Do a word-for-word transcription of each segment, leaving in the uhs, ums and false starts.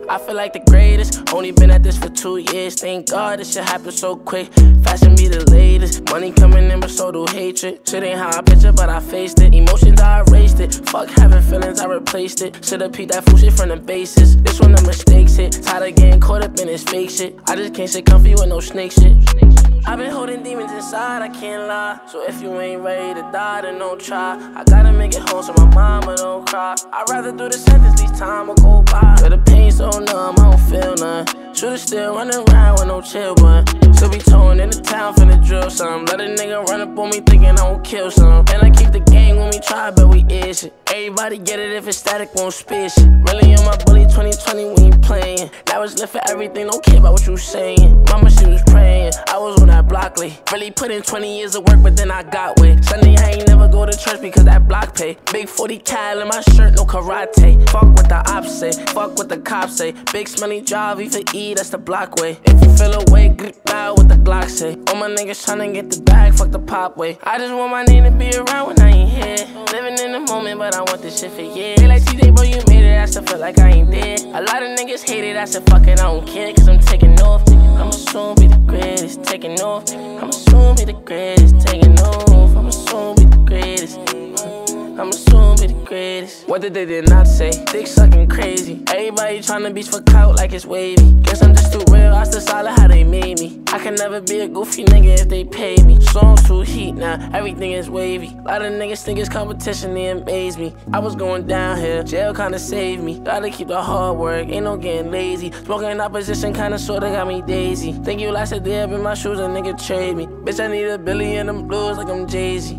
I feel like the greatest. Only been at this for two years. Thank God this shit happened so quick. Fashion be the latest. Money coming in, but so do hatred. Shit ain't how I picture, but I faced it. Emotions, I erased it. Fuck having feelings, I replaced it. Should've peeped that fool shit from the basis. This one the mistakes hit. Tired of getting caught up in this fake shit. I just can't sit comfy with no snake shit. I've been holding demons inside, I can't lie. So if you ain't ready to die, then don't try. I gotta make it home so my mama don't cry. I'd rather do the sentence, these time will go by. But the pain so numb, I don't feel none. Shooter still running around with no chill button. Still be towing in the town finna drill some. Let a nigga run up on me thinking I won't kill some. And I keep the gang when we try, but we is it. Everybody get it if it's static, won't spit shit. Really on my bully twenty twenty, we ain't playing. Now it's lit for everything, don't care about what you saying. Mama, she was praying, I was on that block late. Really put in twenty years of work, but then I got way. Sunday I ain't never go to church because that block pay. Big forty cal in my shirt, no karate. Fuck what the ops say, fuck what the cops say. Big smelly job, E for E, that's the block way. If you feel away, grip out what the Glock say. All my niggas tryna get the bag, fuck the pop way. I just want my name to be around when I ain't here. Living in the moment, but I want this shit for years. They like T J, bro, you made it, I still feel like I ain't there. A lot of niggas hate it, I said fuck it, I don't care, cause I'm taking off. I'ma soon be the greatest, taking off. I'ma soon be the greatest, taking off. I'ma soon be the greatest. I'ma soon be the greatest. What did they did not say? Dick sucking crazy. Everybody tryna beach for clout like it's wavy. Guess I'm just too real, I still solid how they made me. I can never be a goofy nigga if they pay me. Songs too heat now, everything is wavy. A lot of niggas think it's competition, they amaze me. I was going down here, jail kinda saved me. Gotta keep the hard work, ain't no getting lazy. Smoking in opposition kinda sorta got me daisy. Think you last a day up in my shoes, a nigga trade me. Bitch, I need a billy in them blues like I'm Jay-Z.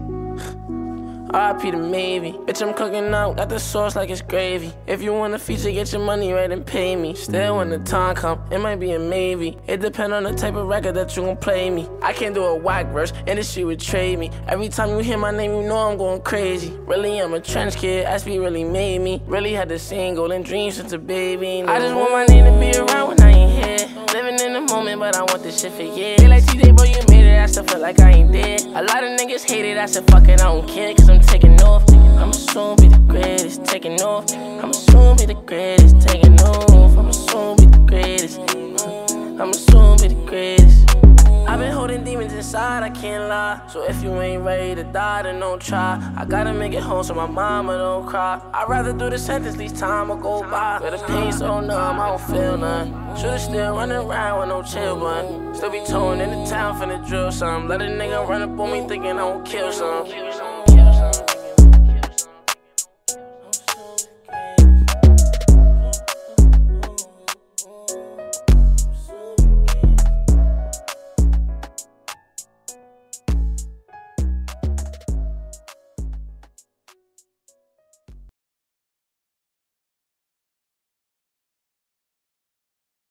R I P to maybe. Bitch, I'm cooking out, got the sauce like it's gravy. If you want a feature, get your money right and pay me. Still when the time come, it might be a maybe. It depend on the type of record that you gon' play me. I can't do a whack verse, industry would trade me. Every time you hear my name, you know I'm going crazy. Really, I'm a trench kid, S B really made me. Really had the same golden dreams since a baby. I just want my name to be around when I ain't here. Living in the moment, but I want this shit for years. They like T J, bro, you made it, I still feel like I ain't there. A lot of niggas hate it, I said fuck it, I don't care, cause I'm taking off. I'ma soon be the greatest, taking off. I'ma soon be the greatest, taking off. I'ma soon be the greatest. I'ma soon be the greatest. I've been holding demons inside, I can't lie. So if you ain't ready to die, then don't try. I gotta make it home so my mama don't cry. I'd rather do the sentence, these time will go by. But the pain so numb, I don't feel none. Shooter still running around with no chill button. Still be towing in the town finna drill some. Let a nigga run up on me thinking I won't kill some.